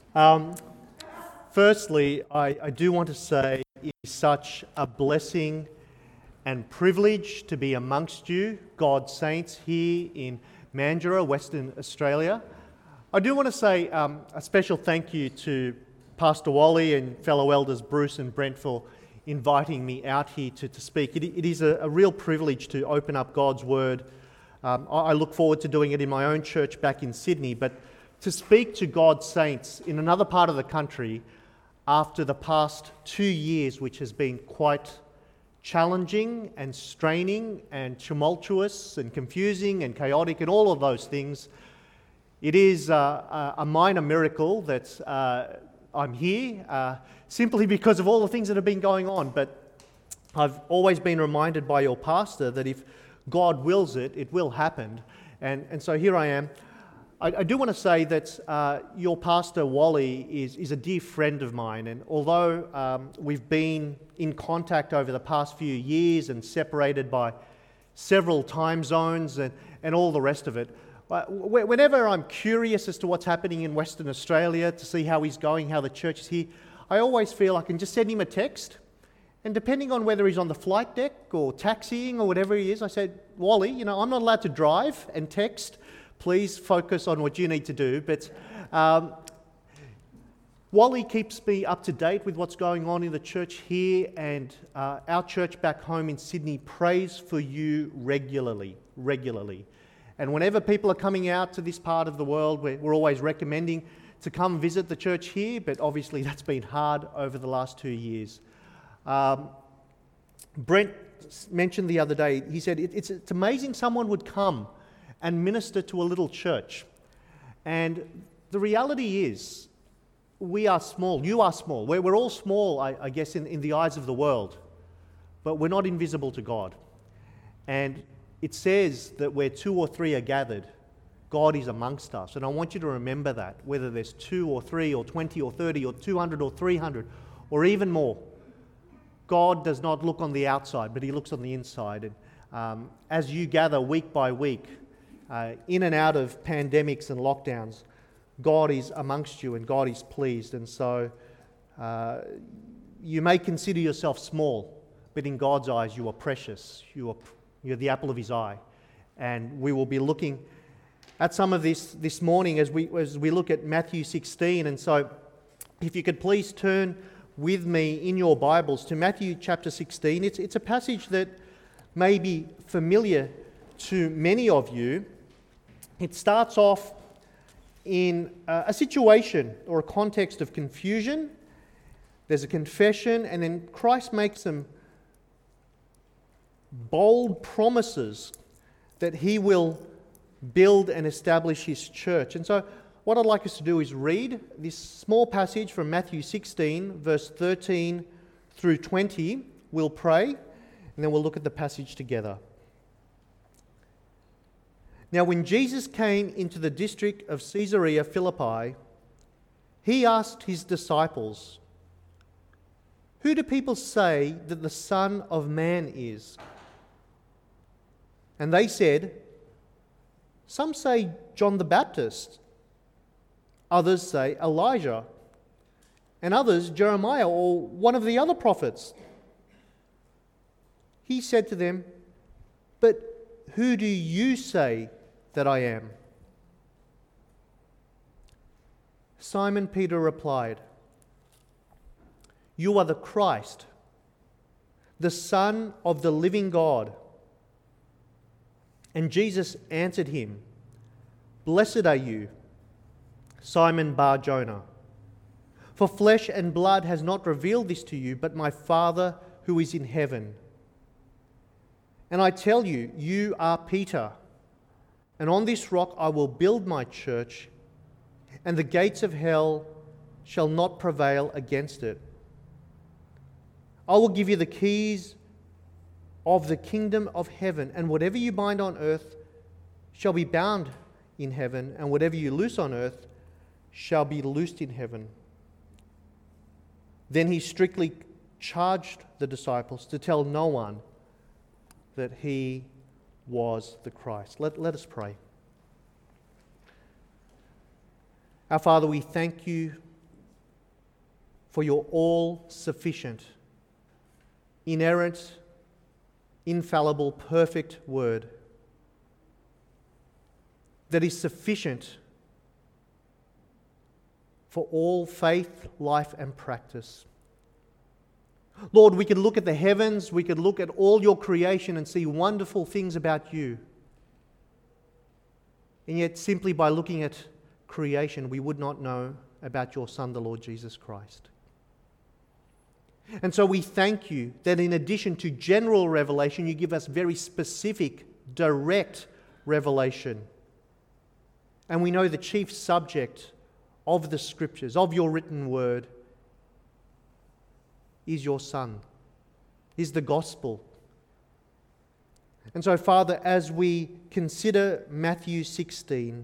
Um, Firstly, I do want to say it is such a blessing and privilege to be amongst you, God's saints, here in Mandurah, Western Australia. I do want to say a special thank you to Pastor Wally and fellow elders Bruce and Brent for inviting me out here to speak. It is a real privilege to open up God's Word. I look forward to doing it in my own church back in Sydney, but to speak to God's saints in another part of the country after the past 2 years, which has been quite challenging and straining and tumultuous and confusing and chaotic and all of those things, it is a minor miracle that I'm here simply because of all the things that have been going on. But I've always been reminded by your pastor that if God wills it, it will happen. And so here I am. I do want to say that your pastor, Wally, is a dear friend of mine. And although we've been in contact over the past few years and separated by several time zones and all the rest of it, whenever I'm curious as to what's happening in Western Australia, to see how he's going, how the church is here, I always feel I can just send him a text. And depending on whether he's on the flight deck or taxiing or whatever he is, I said, Wally, I'm not allowed to drive and text. Please focus on what you need to do. But Wally keeps me up to date with what's going on in the church here, and our church back home in Sydney prays for you regularly. And whenever people are coming out to this part of the world, we're always recommending to come visit the church here, but obviously that's been hard over the last 2 years. Brent mentioned the other day, he said, it's amazing someone would come and minister to a little church. And the reality is, we are small, you are small. We're all small, I guess, in the eyes of the world, but we're not invisible to God. And it says that where 2 or 3 are gathered, God is amongst us. And I want you to remember that, whether there's 2 or 3 or 20 or 30 or 200 or 300 or even more. God does not look on the outside, but he looks on the inside. And as you gather week by week, in and out of pandemics and lockdowns, God is amongst you and God is pleased. And so you may consider yourself small, but in God's eyes you are precious. You're the apple of his eye. And we will be looking at some of this morning as we look at Matthew 16. And so if you could please turn with me in your Bibles to Matthew chapter 16. It's a passage that may be familiar to many of you. It starts off in a situation or a context of confusion. There's a confession, and then Christ makes some bold promises that he will build and establish his church. And so what I'd like us to do is read this small passage from Matthew 16, verse 13 through 20. We'll pray, and then we'll look at the passage together. Now, when Jesus came into the district of Caesarea Philippi, he asked his disciples, "Who do people say that the Son of Man is?" And they said, "Some say John the Baptist, others say Elijah, and others Jeremiah or one of the other prophets." He said to them, "But who do you say that I am?" Simon Peter replied, "You are the Christ, the Son of the living God." And Jesus answered him, "Blessed are you, Simon Bar-Jonah, for flesh and blood has not revealed this to you, but my Father who is in heaven. And I tell you, you are Peter, and on this rock I will build my church, and the gates of hell shall not prevail against it. I will give you the keys of the kingdom of heaven, and whatever you bind on earth shall be bound in heaven, and whatever you loose on earth shall be loosed in heaven." Then he strictly charged the disciples to tell no one that he was the Christ. Let us pray. Our Father, we thank you for your all-sufficient, inerrant, infallible, perfect word that is sufficient for all faith, life, and practice. Lord, we could look at the heavens, we could look at all your creation and see wonderful things about you. And yet, simply by looking at creation, we would not know about your Son, the Lord Jesus Christ. And so we thank you that in addition to general revelation, you give us very specific, direct revelation. And we know the chief subject of the Scriptures, of your written word, is your Son, is the gospel. And so, Father, as we consider Matthew 16,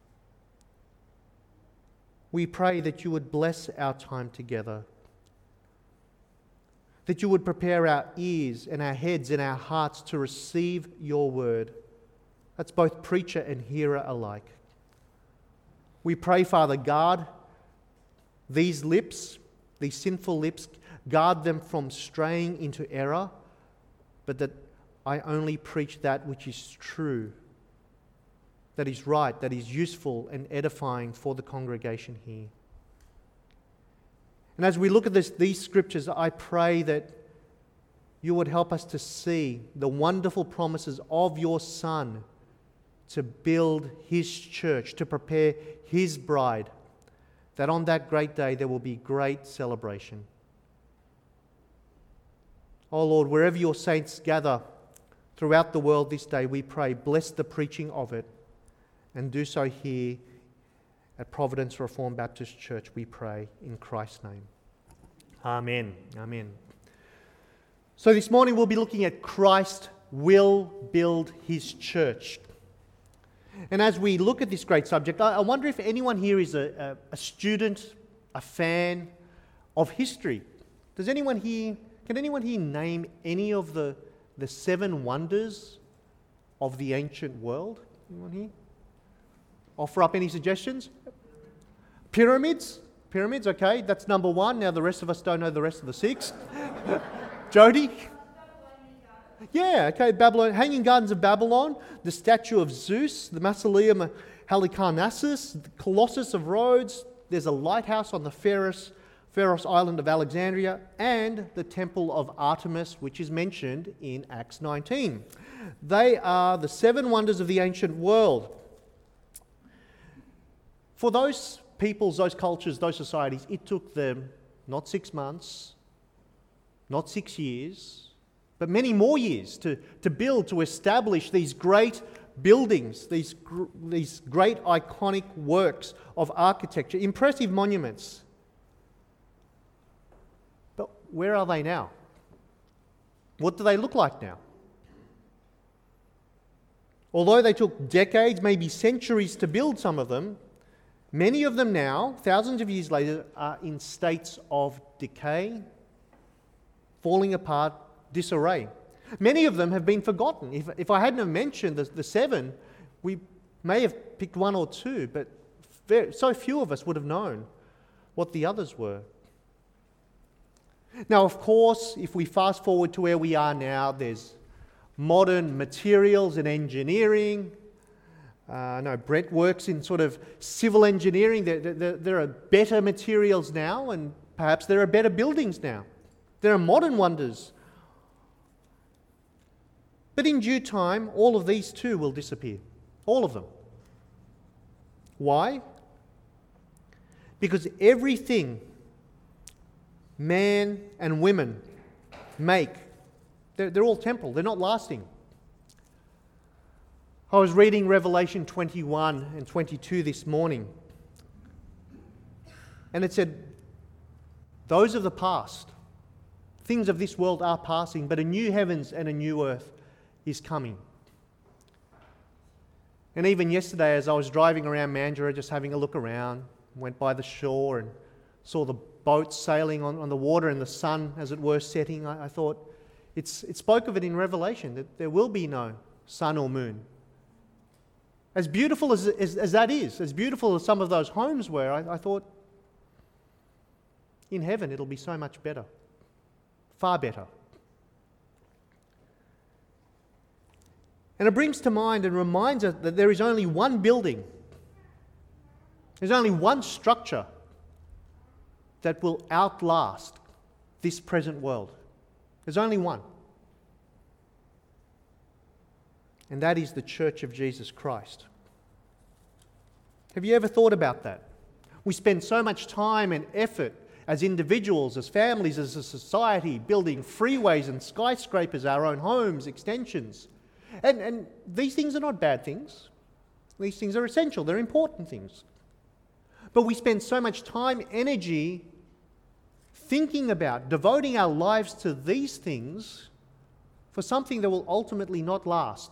we pray that you would bless our time together, that you would prepare our ears and our heads and our hearts to receive your word. That's both preacher and hearer alike. We pray, Father, guard these lips, these sinful lips, guard them from straying into error, but that I only preach that which is true, that is right, that is useful and edifying for the congregation here. And as we look at these scriptures, I pray that you would help us to see the wonderful promises of your Son to build his church, to prepare his bride, that on that great day there will be great celebration. Oh Lord, wherever your saints gather throughout the world this day, we pray, bless the preaching of it, and do so here at Providence Reformed Baptist Church, we pray in Christ's name. Amen. Amen. So this morning we'll be looking at Christ will build his church. And as we look at this great subject, I wonder if anyone here is a student, a fan of history. Can anyone here name any of the 7 wonders of the ancient world? Anyone here? Offer up any suggestions? Pyramids? Pyramids, okay, that's number 1. Now the rest of us don't know the rest of the 6. Jody? Yeah, okay, Babylon, Hanging Gardens of Babylon, the statue of Zeus, the Mausoleum Halicarnassus, the Colossus of Rhodes, there's a lighthouse on the Pharos island of Alexandria, and the Temple of Artemis, which is mentioned in Acts 19. They are the 7 wonders of the ancient world. For those peoples, those cultures, those societies, it took them not 6 months, not 6 years, but many more years to build, to establish these great buildings, these great iconic works of architecture, impressive monuments. But where are they now? What do they look like now? Although they took decades, maybe centuries to build some of them, many of them now, thousands of years later, are in states of decay, falling apart, disarray. Many of them have been forgotten. If I hadn't have mentioned the 7, we may have picked 1 or 2, but so few of us would have known what the others were. Now, of course, if we fast forward to where we are now, there's modern materials and engineering. Brett works in sort of civil engineering. There are better materials now, and perhaps there are better buildings now. There are modern wonders. But in due time, all of these too will disappear. All of them. Why? Because everything man and women make, they're all temporal. They're not lasting. I was reading Revelation 21 and 22 this morning, and it said, those of the past, things of this world are passing, but a new heavens and a new earth is coming. And even yesterday, as I was driving around Mandurah, just having a look around, went by the shore and saw the boats sailing on the water and the sun, as it were, setting, I thought, it spoke of it in Revelation, that there will be no sun or moon. As beautiful as that is, as beautiful as some of those homes were, I thought, In heaven, it'll be so much better. Far better. And it brings to mind and reminds us that there is only one building, there's only one structure that will outlast this present world. There's only one. And that is the Church of Jesus Christ. Have you ever thought about that? We spend so much time and effort as individuals, as families, as a society, building freeways and skyscrapers, our own homes, extensions. And these things are not bad things. These things are essential. They're important things. But we spend so much time, energy, thinking about, devoting our lives to these things for something that will ultimately not last.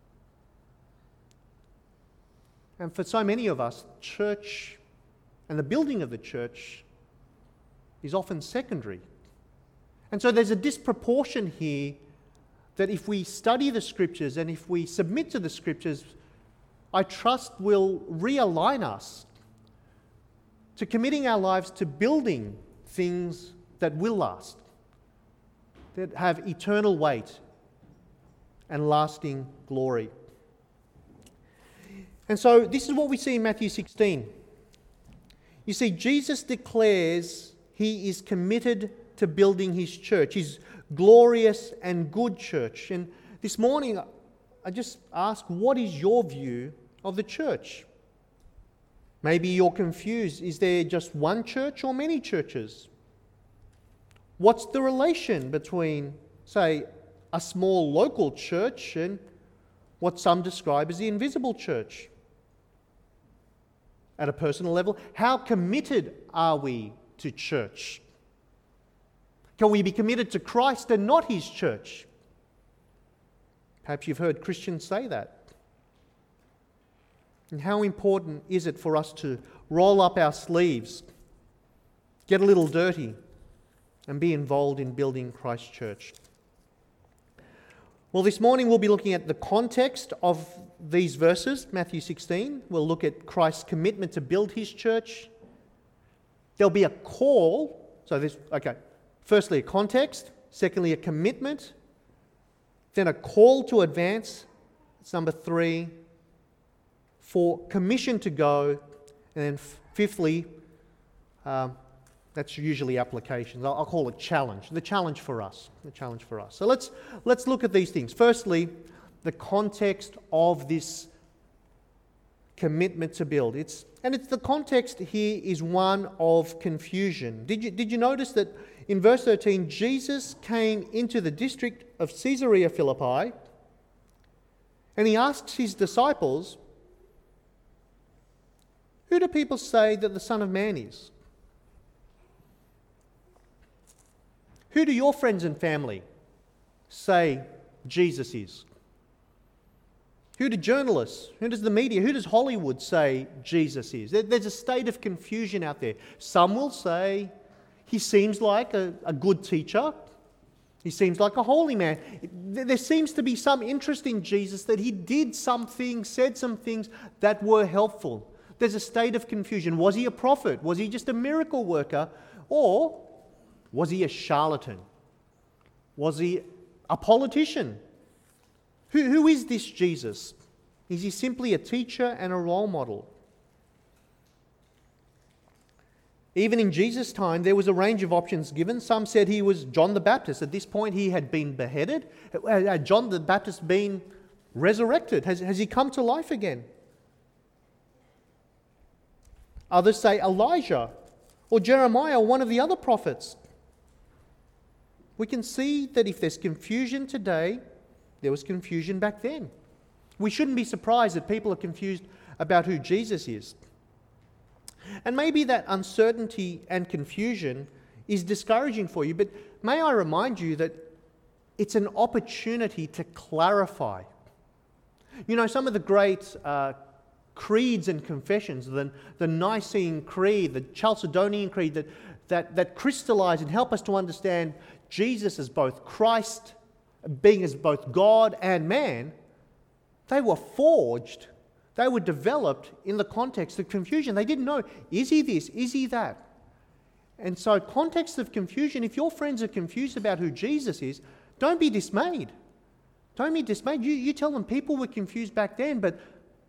And for so many of us, church and the building of the church is often secondary. And so there's a disproportion here that if we study the Scriptures and if we submit to the Scriptures, I trust will realign us to committing our lives to building things that will last, that have eternal weight and lasting glory. And so this is what we see in Matthew 16. You see, Jesus declares he is committed to building his church, his glorious and good church. And this morning, I just ask, what is your view of the church? Maybe you're confused. Is there just one church or many churches? What's the relation between, say, a small local church and what some describe as the invisible church? At a personal level, how committed are we to church? Can we be committed to Christ and not his church? Perhaps you've heard Christians say that. And how important is it for us to roll up our sleeves, get a little dirty, and be involved in building Christ's church? Well, this morning we'll be looking at the context of these verses, Matthew 16. We'll look at Christ's commitment to build his church. There'll be a call. Firstly, a context. Secondly, a commitment. Then a call to advance. It's number 3. 4, commission to go. And then fifthly, that's usually applications. I'll call it challenge. The challenge for us. So let's look at these things. Firstly, the context of this commitment to build. It's the context here is one of confusion. Did you notice that in verse 13, Jesus came into the district of Caesarea Philippi and he asks his disciples, "Who do people say that the Son of Man is? Who do your friends and family say Jesus is? Who do journalists, who does the media, who does Hollywood say Jesus is?" There's a state of confusion out there. Some will say he seems like a good teacher. He seems like a holy man. There seems to be some interest in Jesus that he did something, said some things that were helpful. There's a state of confusion. Was he a prophet? Was he just a miracle worker? Or was he a charlatan? Was he a politician? Who is this Jesus? Is he simply a teacher and a role model? Even in Jesus' time, there was a range of options given. Some said he was John the Baptist. At this point, he had been beheaded. Had John the Baptist been resurrected? Has he come to life again? Others say Elijah or Jeremiah or one of the other prophets. We can see that if there's confusion today, there was confusion back then. We shouldn't be surprised that people are confused about who Jesus is. And maybe that uncertainty and confusion is discouraging for you, but may I remind you that it's an opportunity to clarify. You know, some of the great creeds and confessions, the Nicene Creed, the Chalcedonian Creed, that crystallize and help us to understand Jesus as both Christ, being as both God and man, they were forged, they were developed in the context of confusion. They didn't know, is he this, is he that? And so, context of confusion, if your friends are confused about who Jesus is, don't be dismayed. Don't be dismayed. You tell them people were confused back then, but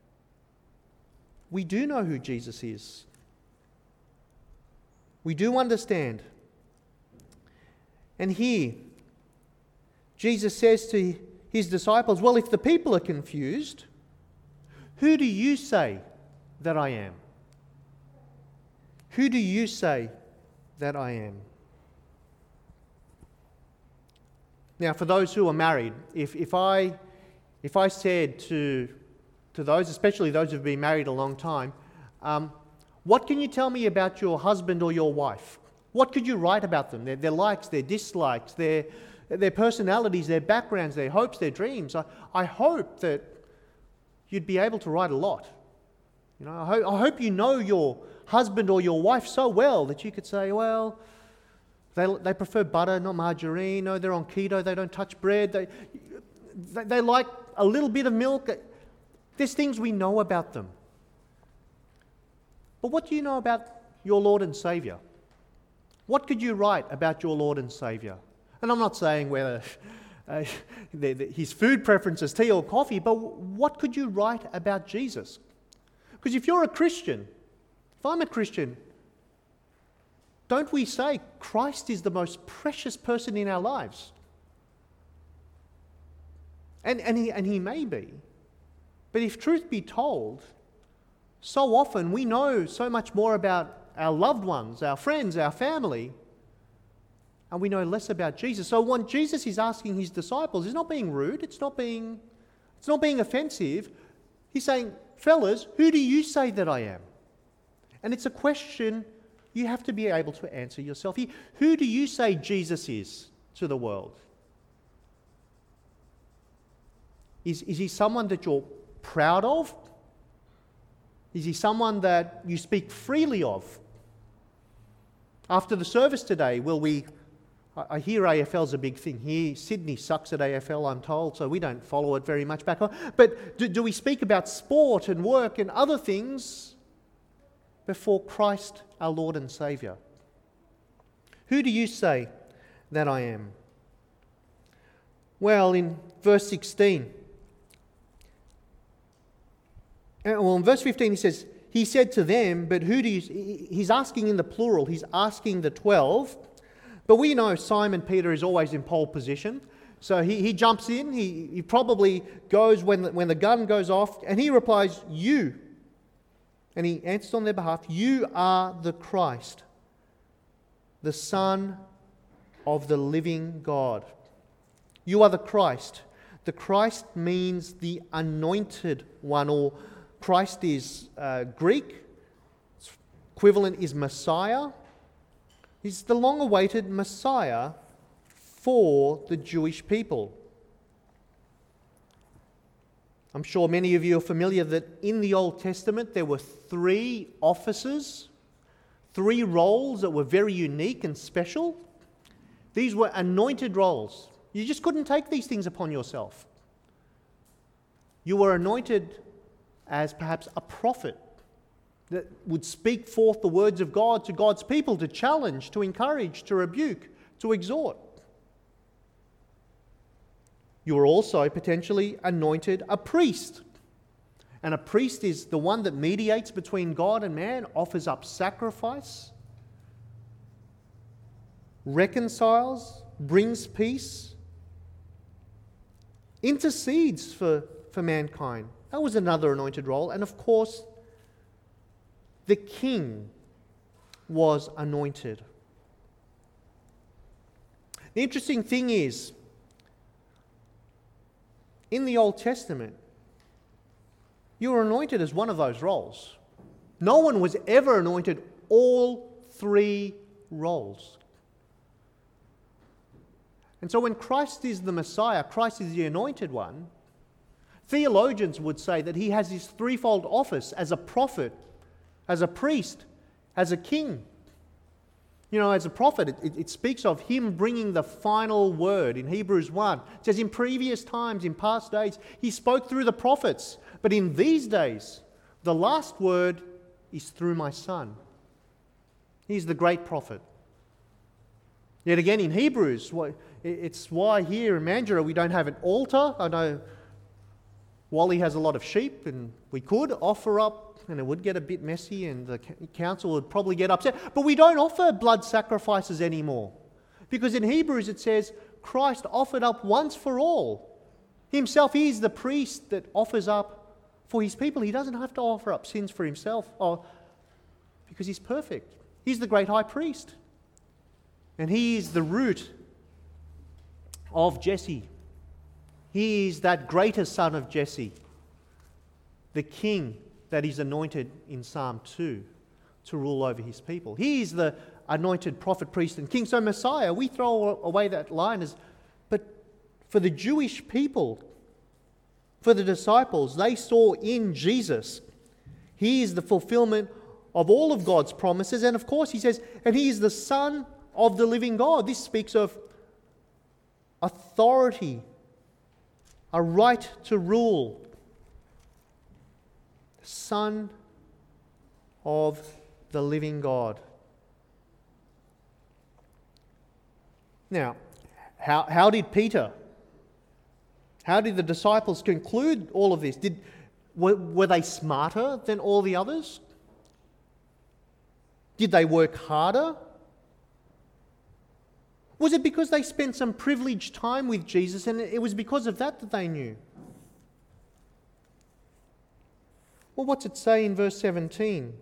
we do know who Jesus is. We do understand. And here, Jesus says to his disciples, well, if the people are confused, who do you say that I am? Who do you say that I am? Now, for those who are married, if I said to those, especially those who've been married a long time, what can you tell me about your husband or your wife? What could you write about them? Their likes, their dislikes, their personalities, their backgrounds, their hopes, their dreams. I hope that you'd be able to write a lot. You know, I hope you know your husband or your wife so well that you could say, well, they prefer butter, not margarine. No, they're on keto. They don't touch bread. They like a little bit of milk. There's things we know about them. But what do you know about your Lord and Saviour? What could you write about your Lord and Saviour? And I'm not saying whether his food preference is tea or coffee, but what could you write about Jesus? Because if you're a Christian, if I'm a Christian, don't we say Christ is the most precious person in our lives? And he may be. But if truth be told, so often we know so much more about our loved ones, our friends, our family, and we know less about Jesus. So when Jesus is asking his disciples, he's not being rude, it's not being offensive. He's saying, fellas, who do you say that I am? And it's a question you have to be able to answer yourself. Who do you say Jesus is to the world? Is he someone that you're proud of? Is he someone that you speak freely of? After the service today, I hear AFL's a big thing here. Sydney sucks at AFL, I'm told, so we don't follow it very much back home. But do we speak about sport and work and other things before Christ, our Lord and Saviour? Who do you say that I am? Well, in verse 16, in verse 15 he says, he said to them, but who do you... He's asking in the plural, he's asking the 12, but we know Simon Peter is always in pole position, so he jumps in, he probably goes when the gun goes off, and he replies, you. And he answers on their behalf, you are the Christ, the Son of the living God. You are the Christ. The Christ means the anointed one, or Christ is Greek. Its equivalent is Messiah. He's the long-awaited Messiah for the Jewish people. I'm sure many of you are familiar that in the Old Testament there were 3 offices, 3 roles that were very unique and special. These were anointed roles. You just couldn't take these things upon yourself. You were anointed as perhaps a prophet that would speak forth the words of God to God's people, to challenge, to encourage, to rebuke, to exhort. You were also potentially anointed a priest. And a priest is the one that mediates between God and man, offers up sacrifice, reconciles, brings peace, intercedes for mankind. That was another anointed role. And of course, the king was anointed. The interesting thing is, in the Old Testament, you were anointed as one of those roles. No one was ever anointed all 3 roles. And so when Christ is the Messiah, Christ is the anointed one, theologians would say that he has his threefold office as a prophet, as a priest, as a king. You know, as a prophet, it speaks of him bringing the final word. In Hebrews 1, it says in previous times, in past days, he spoke through the prophets. But in these days, the last word is through my Son. He's the great prophet, Yet again in Hebrews, it's why here in Mandurah we don't have an altar. I know Wally has a lot of sheep and we could offer up, and it would get a bit messy and the council would probably get upset. But we don't offer blood sacrifices anymore. Because in Hebrews it says Christ offered up once for all. Himself, he is the priest that offers up for his people. He doesn't have to offer up sins for himself because he's perfect. He's the great high priest. And he is the root of Jesse. He is that greater son of Jesse, the king that is anointed in Psalm 2 to rule over his people. He is the anointed prophet, priest, and king. So Messiah, we throw away that line but for the Jewish people, for the disciples, they saw in Jesus, he is the fulfillment of all of God's promises. And of course, he says, and he is the Son of the living God. This speaks of authority, a right to rule. Son of the living God. Now, how did Peter, how did the disciples conclude all of this? Were they smarter than all the others? Did they work harder? Was it because they spent some privileged time with Jesus and it was because of that they knew? Well, what's it say in verse 17?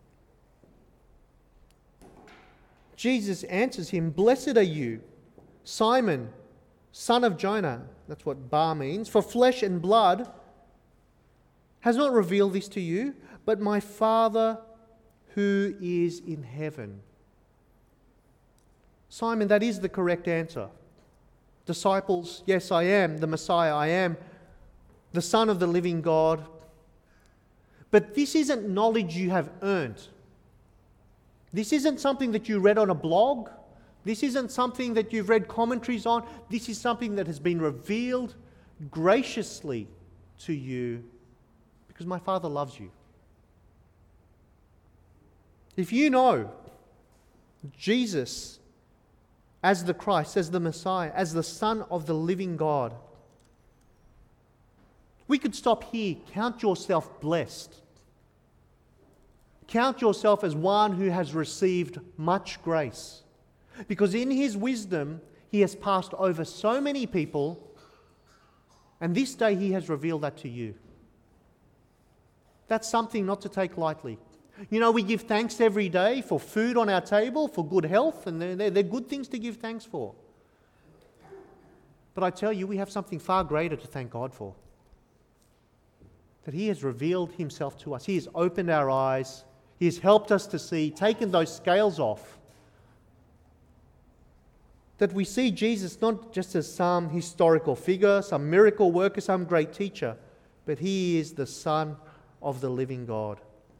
Jesus answers him, "Blessed are you, Simon, son of Jonah." That's what Bar means. "For flesh and blood has not revealed this to you, but my Father who is in heaven." Simon, that is the correct answer. Disciples, yes, I am the Messiah. I am the Son of the living God. But this isn't knowledge you have earned. This isn't something that you read on a blog. This isn't something that you've read commentaries on. This is something that has been revealed graciously to you because my Father loves you. If you know Jesus as the Christ, as the Messiah, as the Son of the living God, we could stop here. Count yourself blessed. Count yourself as one who has received much grace. Because in his wisdom, he has passed over so many people, and this day he has revealed that to you. That's something not to take lightly. You know, we give thanks every day for food on our table, for good health, and they're good things to give thanks for. But I tell you, we have something far greater to thank God for. That he has revealed himself to us. He has opened our eyes. He has helped us to see, taken those scales off. That we see Jesus not just as some historical figure, some miracle worker, some great teacher, but he is the Son of the living God.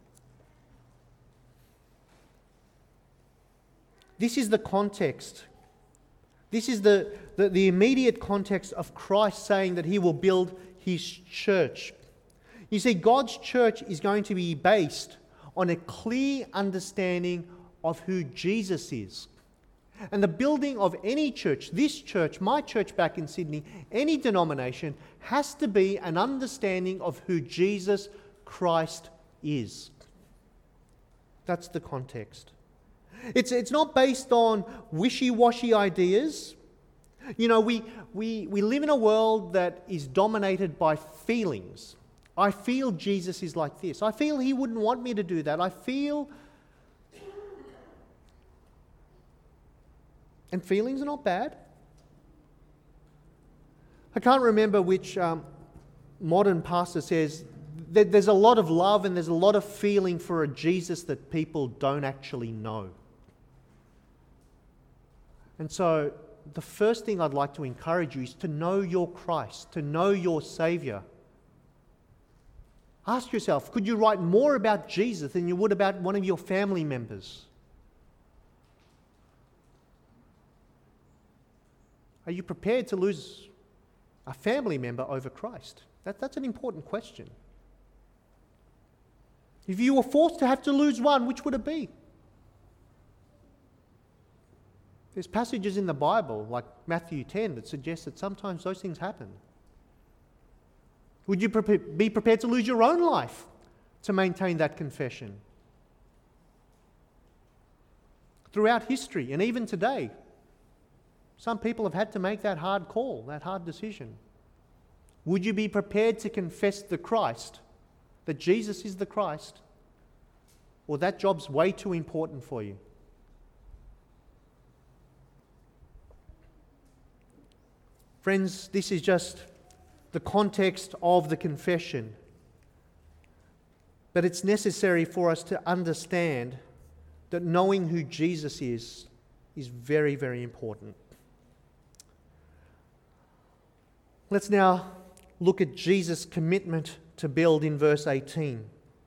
This is the context. This is the immediate context of Christ saying that he will build his church. You see, God's church is going to be based on a clear understanding of who Jesus is. And the building of any church, this church, my church back in Sydney, any denomination, has to be an understanding of who Jesus Christ is. That's the context. It's not based on wishy-washy ideas. You know, we live in a world that is dominated by feelings. I feel Jesus is like this. I feel he wouldn't want me to do that. I feel... And feelings are not bad. I can't remember which modern pastor says that there's a lot of love and there's a lot of feeling for a Jesus that people don't actually know. And so the first thing I'd like to encourage you is to know your Christ, to know your Saviour. Ask yourself, could you write more about Jesus than you would about one of your family members? Are you prepared to lose a family member over Christ? That's an important question. If you were forced to have to lose one, which would it be? There's passages in the Bible, like Matthew 10, that suggest that sometimes those things happen. Would you be prepared to lose your own life to maintain that confession? Throughout history, and even today, some people have had to make that hard call, that hard decision. Would you be prepared to confess the Christ, that Jesus is the Christ, or that job's way too important for you? Friends, this is just the context of the confession. But it's necessary for us to understand that knowing who Jesus is very, very important. Let's now look at Jesus' commitment to build in verse 18.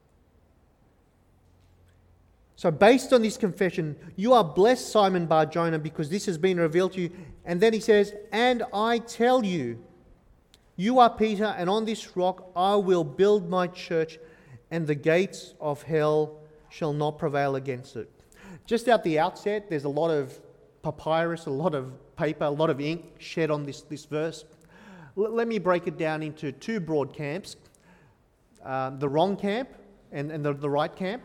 So based on this confession, you are blessed, Simon Bar-Jonah, because this has been revealed to you. And then he says, and I tell you, you are Peter, and on this rock I will build my church, and the gates of hell shall not prevail against it. Just at the outset, there's a lot of papyrus, a lot of paper, a lot of ink shed on this verse. Let me break it down into two broad camps. The wrong camp and the right camp.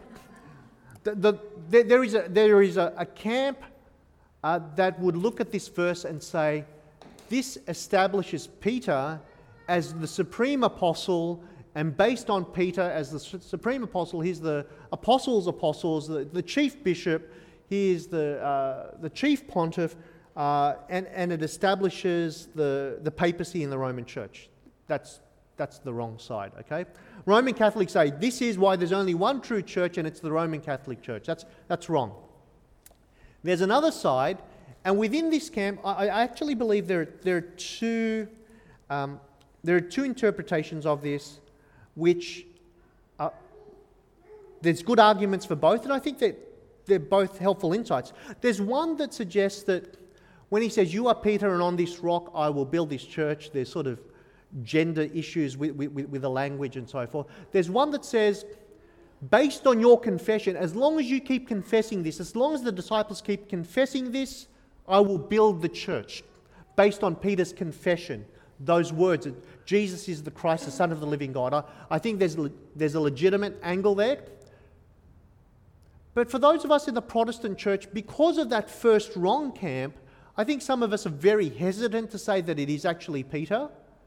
There is a camp that would look at this verse and say, this establishes Peter as the supreme apostle, and based on Peter as the supreme apostle, he's the apostles' apostles, the chief bishop, he is the chief pontiff, and it establishes the papacy in the Roman Church. That's the wrong side, okay? Roman Catholics say this is why there's only one true church, and it's the Roman Catholic Church. That's wrong. There's another side, and within this camp, I actually believe there are two interpretations of this, which there's good arguments for both, and I think that they're both helpful insights. There's one that suggests that when he says, you are Peter, and on this rock I will build this church, there's sort of gender issues with the language and so forth. There's one that says, based on your confession, as long as you keep confessing this, as long as the disciples keep confessing this, I will build the church. Based on Peter's confession, those words, that Jesus is the Christ, the Son of the living God. I think there's a legitimate angle there. But for those of us in the Protestant church, because of that first wrong camp, I think some of us are very hesitant to say that it is actually Peter.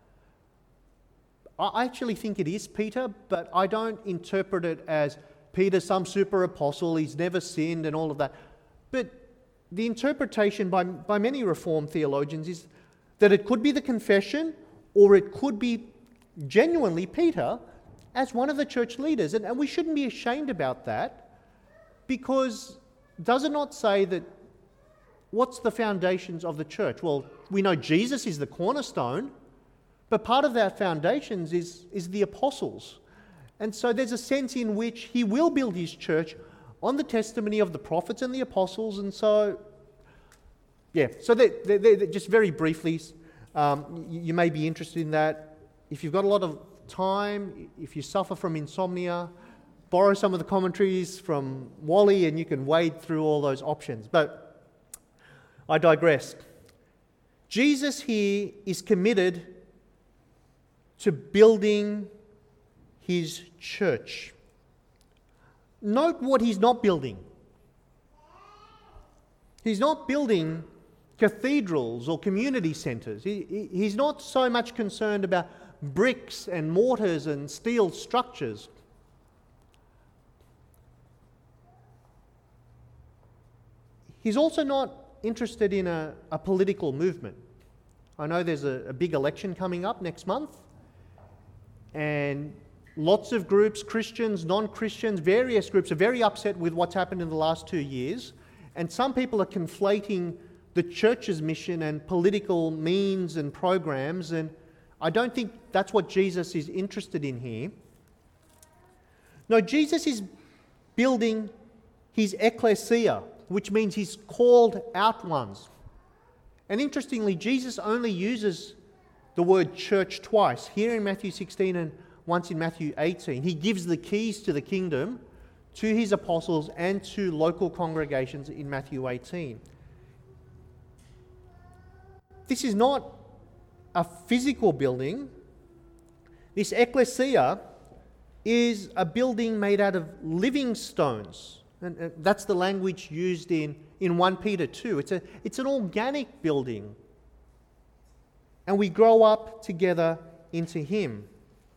I actually think it is Peter, but I don't interpret it as Peter, some super apostle, he's never sinned and all of that. But the interpretation by many Reformed theologians is that it could be the confession, or it could be genuinely Peter as one of the church leaders. And we shouldn't be ashamed about that, because does it not say that what's the foundations of the church? Well, we know Jesus is the cornerstone, but part of that foundations is the apostles. And so there's a sense in which he will build his church on the testimony of the prophets and the apostles. And so, so they're just very briefly, you may be interested in that. If you've got a lot of time, if you suffer from insomnia, borrow some of the commentaries from Wally and you can wade through all those options. But I digress. Jesus here is committed to building his church. Note what he's not building. He's not building cathedrals or community centres. He's not so much concerned about bricks and mortars and steel structures. He's also not interested in a political movement. I know there's a big election coming up next month, and lots of groups, Christians, non-Christians, various groups are very upset with what's happened in the last 2 years. And some people are conflating the church's mission and political means and programs, and I don't think that's what Jesus is interested in here. No, Jesus is building his ecclesia, which means his called out ones. And interestingly, Jesus only uses the word church twice, here in Matthew 16 and once in Matthew 18. He gives the keys to the kingdom to his apostles and to local congregations in Matthew 18. this is not a physical building. This ecclesia is a building made out of living stones. And that's the language used in 1 Peter 2. It's an organic building. And we grow up together into Him.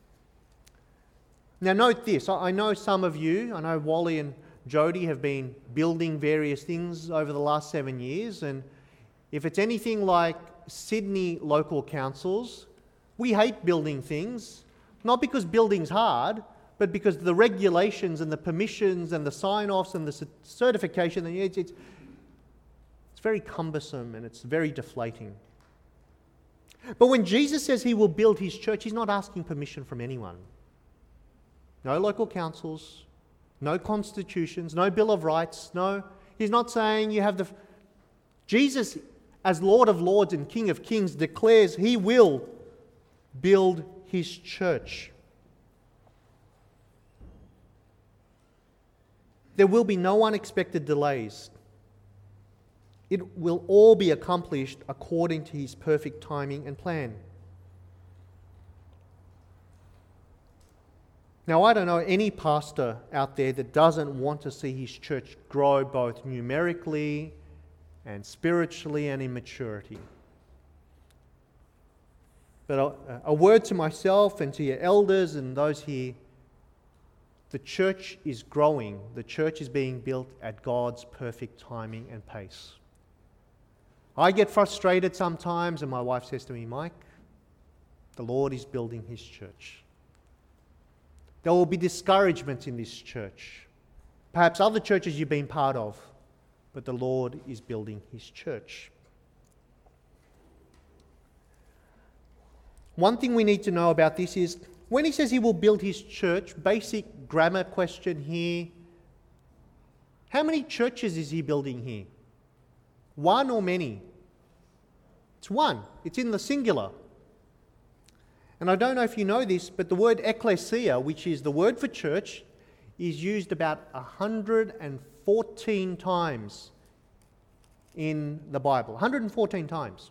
Now note this, I know some of you, I know Wally and Jody have been building various things over the last 7 years, and if it's anything like Sydney local councils, we hate building things, not because building's hard, but because the regulations and the permissions and the sign-offs and the certification, it's very cumbersome and it's very deflating. But when Jesus says He will build His church, He's not asking permission from anyone. No local councils, no constitutions, no Bill of Rights, no. He's not saying you have Jesus, as Lord of Lords and King of Kings, declares He will build His church. There will be no unexpected delays. It will all be accomplished according to His perfect timing and plan. Now, I don't know any pastor out there that doesn't want to see his church grow both numerically and spiritually and in maturity. But a word to myself and to your elders and those here, the church is growing. The church is being built at God's perfect timing and pace. I get frustrated sometimes and my wife says to me, Mike, the Lord is building His church. There will be discouragements in this church. Perhaps other churches you've been part of, but the Lord is building His church. One thing we need to know about this is, when He says He will build His church, basic grammar question here, how many churches is He building here? One or many? It's one. It's in the singular. And I don't know if you know this, but the word ecclesia, which is the word for church, is used about 114 times in the Bible. 114 times.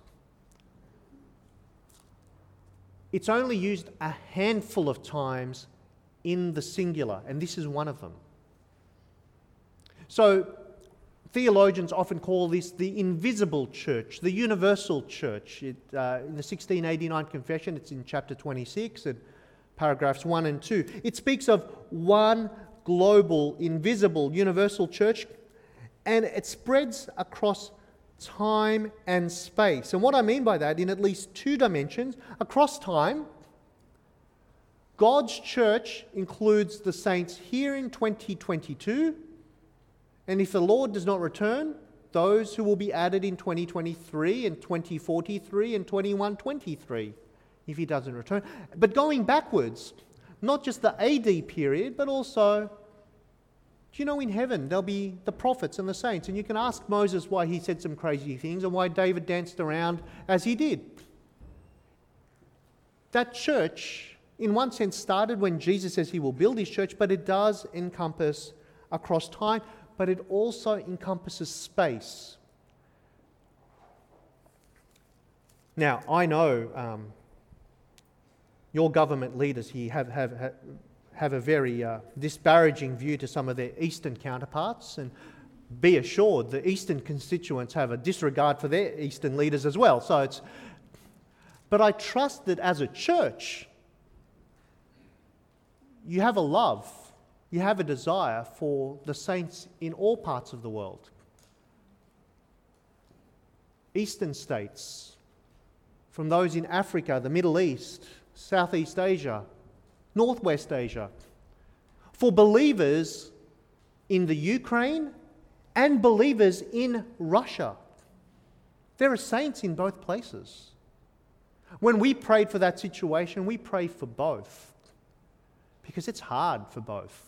It's only used a handful of times in the singular, and this is one of them. So, theologians often call this the invisible church, the universal church. In the 1689 Confession, it's in chapter 26 and paragraphs 1 and 2. It speaks of one global, invisible, universal church, and it spreads across time and space. And what I mean by that, in at least two dimensions, across time, God's church includes the saints here in 2022, and if the Lord does not return, those who will be added in 2023 and 2043 and 2123, if He doesn't return. But going backwards, not just the AD period, but also, do you know, in heaven there'll be the prophets and the saints, and you can ask Moses why he said some crazy things and why David danced around as he did. That church, in one sense, started when Jesus says He will build His church, but it does encompass across time, but it also encompasses space. Now, I know your government leaders here have a very disparaging view to some of their Eastern counterparts, and be assured the Eastern constituents have a disregard for their Eastern leaders as well. But I trust that as a church, you have a love, you have a desire for the saints in all parts of the world. Eastern states, from those in Africa, the Middle East, Southeast Asia, Northwest Asia, for believers in the Ukraine and believers in Russia. There are saints in both places. When we prayed for that situation, we prayed for both, because it's hard for both.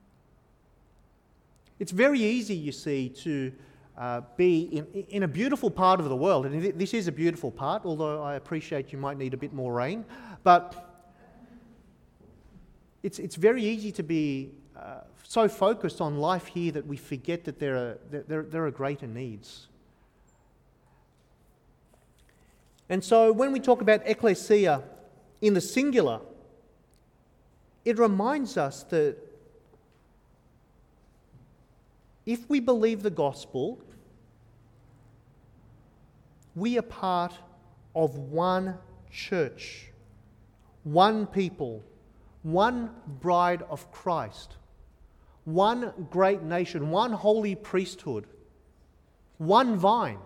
It's very easy, you see, to be in a beautiful part of the world, and this is a beautiful part, although I appreciate you might need a bit more rain, but it's very easy to be so focused on life here that we forget that there are greater needs. And so when we talk about ecclesia in the singular, it reminds us that if we believe the gospel, we are part of one church, one people, one bride of Christ, one great nation, one holy priesthood, one vine.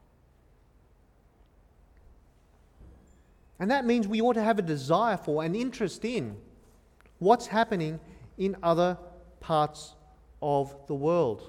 And that means we ought to have a desire for, an interest in, what's happening in other parts of the world.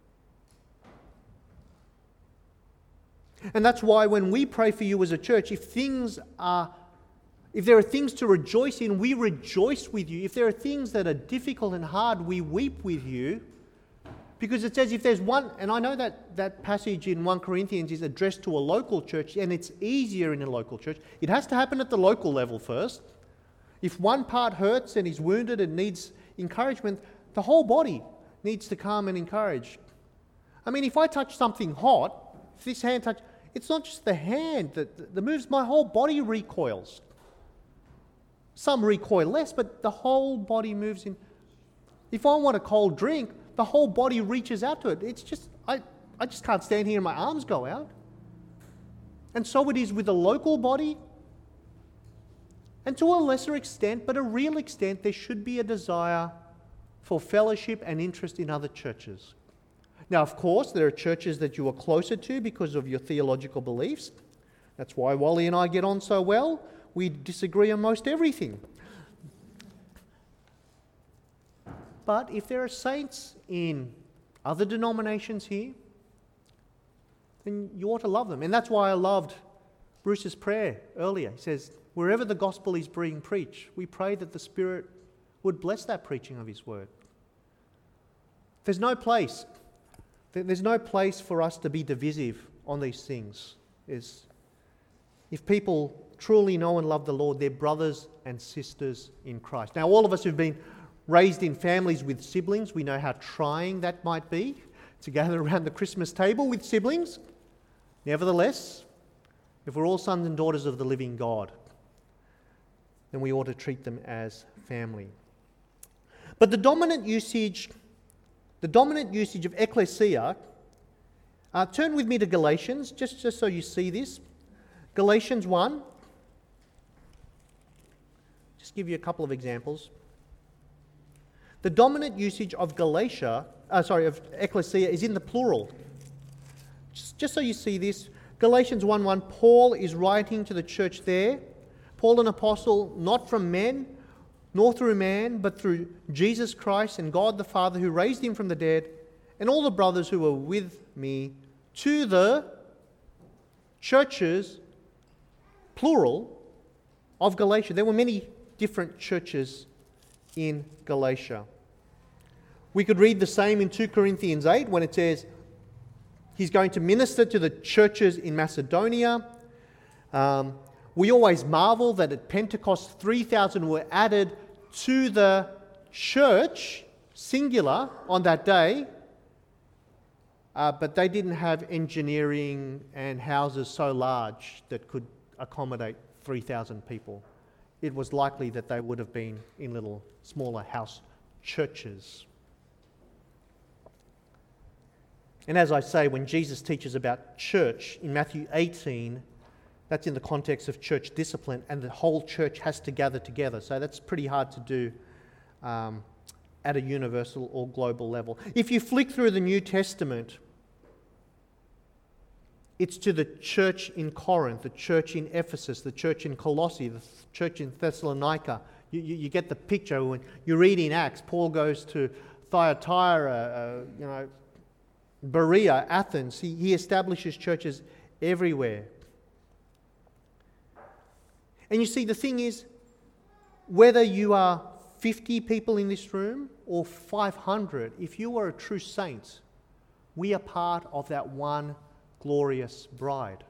And that's why when we pray for you as a church, if there are things to rejoice in, we rejoice with you. If there are things that are difficult and hard, we weep with you. Because it says if there's one, and I know that passage in 1 Corinthians is addressed to a local church, and it's easier in a local church. It has to happen at the local level first. If one part hurts and is wounded and needs encouragement, the whole body needs to come and encourage. I mean, if I touch something hot, if this hand touch, it's not just the hand that moves, my whole body recoils. Some recoil less, but the whole body moves in. If I want a cold drink, the whole body reaches out to it. It's just, I just can't stand here and my arms go out. And so it is with the local body. And to a lesser extent, but a real extent, there should be a desire for fellowship and interest in other churches. Now, of course, there are churches that you are closer to because of your theological beliefs. That's why Wally and I get on so well. We disagree on most everything. But if there are saints in other denominations here, then you ought to love them. And that's why I loved Bruce's prayer earlier. He says, wherever the gospel is being preached, we pray that the Spirit would bless that preaching of His word. There's no place for us to be divisive on these things. If people truly know and love the Lord, they're brothers and sisters in Christ. Now, all of us who've been raised in families with siblings, we know how trying that might be to gather around the Christmas table with siblings. Nevertheless, if we're all sons and daughters of the living God, then we ought to treat them as family. But the dominant usage of ecclesia, turn with me to Galatians, just so you see this. Galatians 1. Just give you a couple of examples. The dominant usage of of ecclesia is in the plural. Just so you see this, Galatians 1:1, Paul is writing to the church there. Paul, an apostle, not from men, nor through man, but through Jesus Christ and God the Father who raised him from the dead, and all the brothers who were with me, to the churches, plural, of Galatia. There were many different churches in Galatia. We could read the same in 2 Corinthians 8 when it says he's going to minister to the churches in Macedonia. We always marvel that at Pentecost 3,000 were added to the church, singular, on that day, but they didn't have engineering and houses so large that could accommodate 3,000 people. It was likely that they would have been in little smaller house churches. And as I say, when Jesus teaches about church in Matthew 18, that's in the context of church discipline, and the whole church has to gather together. So that's pretty hard to do at a universal or global level. If you flick through the New Testament, it's to the church in Corinth, the church in Ephesus, the church in Colossae, the church in Thessalonica. You get the picture. When you read in Acts, Paul goes to Thyatira, Berea, Athens. He establishes churches everywhere. And you see, the thing is, whether you are 50 people in this room or 500, if you are a true saint, we are part of that one glorious bride.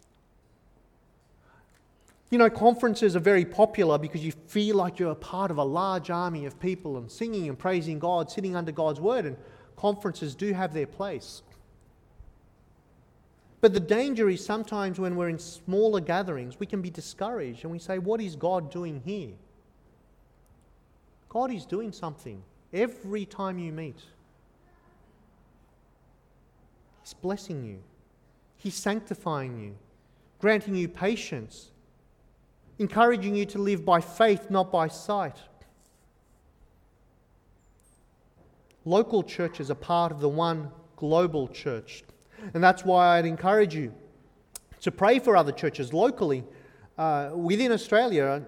You know, conferences are very popular because you feel like you're a part of a large army of people and singing and praising God, sitting under God's word, and conferences do have their place. But the danger is sometimes when we're in smaller gatherings, we can be discouraged and we say, what is God doing here? God is doing something every time you meet. He's blessing you. He's sanctifying you, granting you patience, encouraging you to live by faith, not by sight. Local churches are part of the one global church. And that's why I'd encourage you to pray for other churches locally within Australia.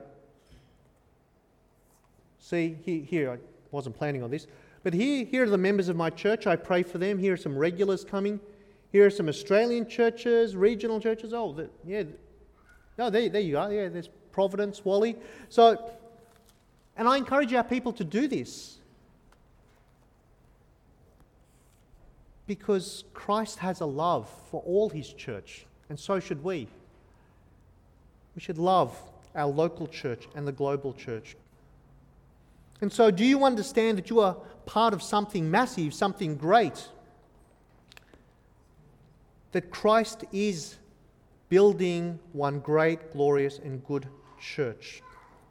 See, here, I wasn't planning on this, but here are the members of my church. I pray for them. Here are some regulars coming. Here are some Australian churches, regional churches. Oh, there you are. Yeah, there's Providence, Wally. So, and I encourage our people to do this, because Christ has a love for all his church, and so should we. We should love our local church and the global church. And so, do you understand that you are part of something massive, something great? That Christ is building one great, glorious, and good church.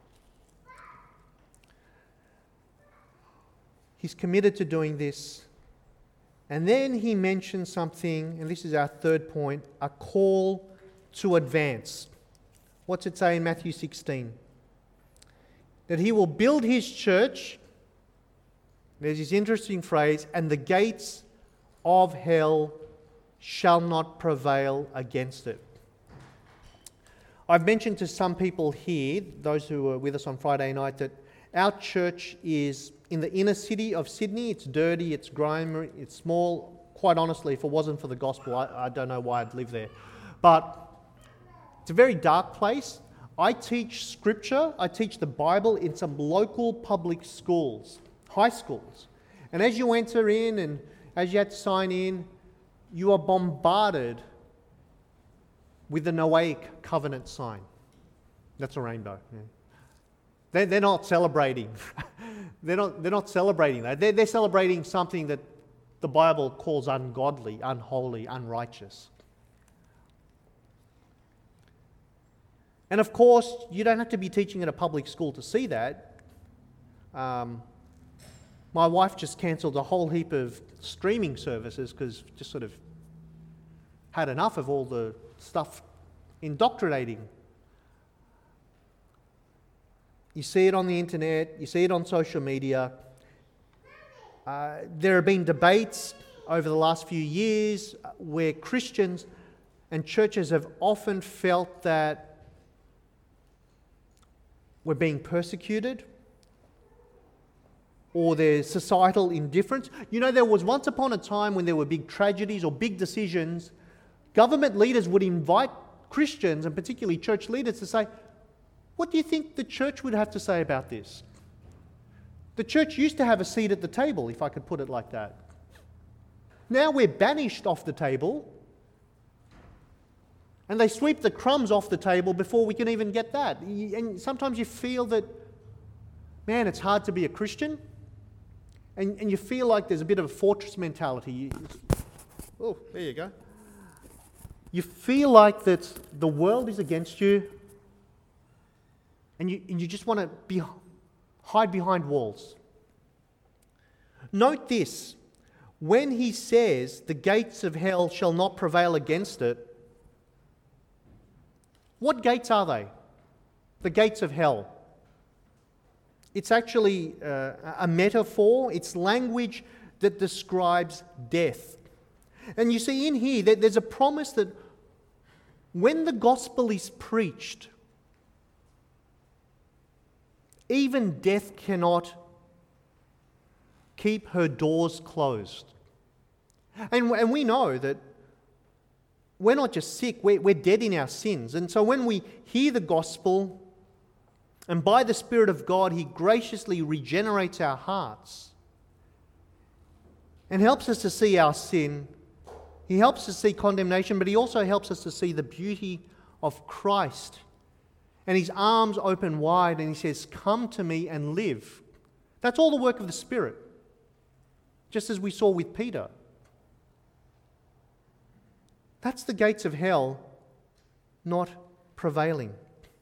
He's committed to doing this. And then he mentions something, and this is our third point, a call to advance. What's it say in Matthew 16? That he will build his church. There's this interesting phrase, and the gates of hell shall not prevail against it. I've mentioned to some people here, those who were with us on Friday night, that our church is in the inner city of Sydney. It's dirty, it's grimy, it's small. Quite honestly, if it wasn't for the gospel, I don't know why I'd live there. But it's a very dark place. I teach scripture, I teach the Bible in some local public schools, high schools. And as you enter in and as you have to sign in, you are bombarded with the Noahic covenant sign. That's a rainbow. Yeah. They're not celebrating. they're not celebrating that. They're celebrating something that the Bible calls ungodly, unholy, unrighteous. And of course, you don't have to be teaching at a public school to see that. My wife just cancelled a whole heap of streaming services because just sort of had enough of all the stuff indoctrinating. You see it on the internet, you see it on social media. There have been debates over the last few years where Christians and churches have often felt that we're being persecuted, or there's societal indifference. You know, there was once upon a time when there were big tragedies or big decisions, government leaders would invite Christians, and particularly church leaders, to say, what do you think the church would have to say about this? The church used to have a seat at the table, if I could put it like that. Now we're banished off the table, and they sweep the crumbs off the table before we can even get that. And sometimes you feel that, man, it's hard to be a Christian, and you feel like there's a bit of a fortress mentality. Oh, there you go. You feel like that the world is against you, and you just want to hide behind walls. Note this, when he says the gates of hell shall not prevail against it, what gates are they? The gates of hell. It's actually a metaphor. It's language that describes death. And you see in here that there's a promise that when the gospel is preached, even death cannot keep her doors closed. And we know that we're not just sick, we're dead in our sins. And so when we hear the gospel, and by the Spirit of God, He graciously regenerates our hearts and helps us to see our sin. He helps us see condemnation, but He also helps us to see the beauty of Christ. And His arms open wide and He says, come to me and live. That's all the work of the Spirit, just as we saw with Peter. That's the gates of hell not prevailing.